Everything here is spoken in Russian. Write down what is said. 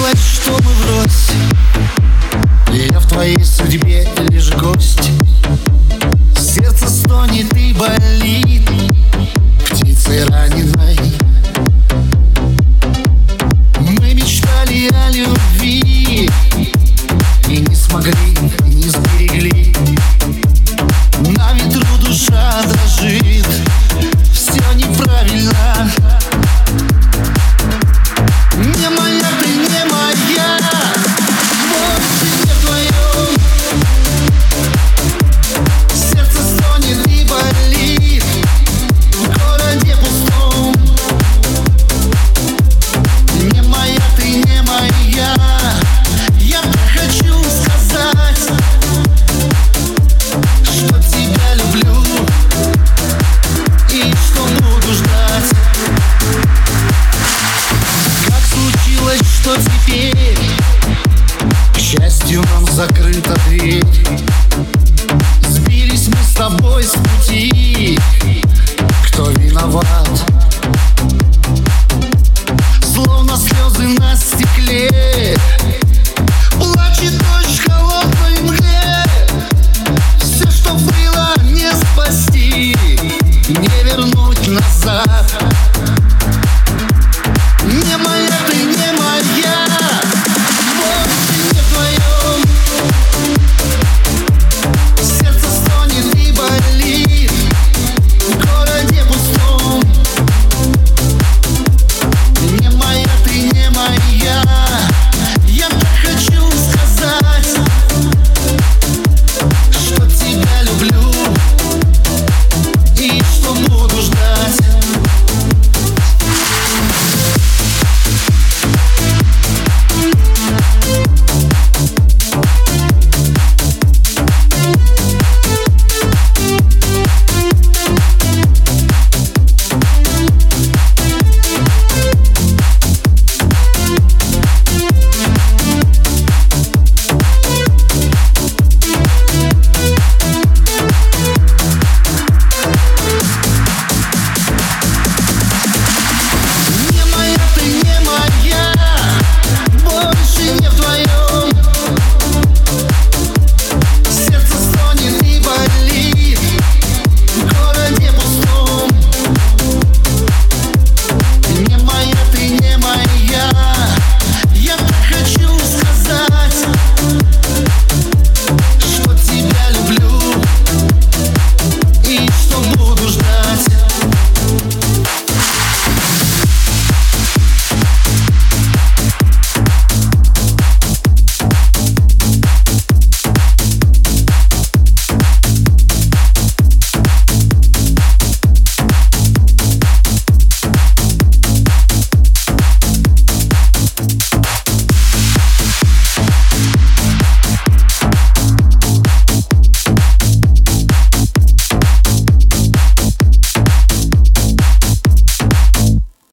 случилось, что мы врозь? Я в твоей судьбе лишь гость. Сердце стонет и болит птицей раненой. Мы мечтали о любви и не смогли, не сберегли. На ветру душа дрожит, все неправильно. Не моя ты, не моя, больше не твое. Сердце стонет и болит в городе пустом. Не моя ты, не моя, я хочу сказать, что тебя люблю и что буду ждать. Как случилось, что теперь, к счастью, нам закрыта дверь. Сбились мы с тобой с пути, кто виноват?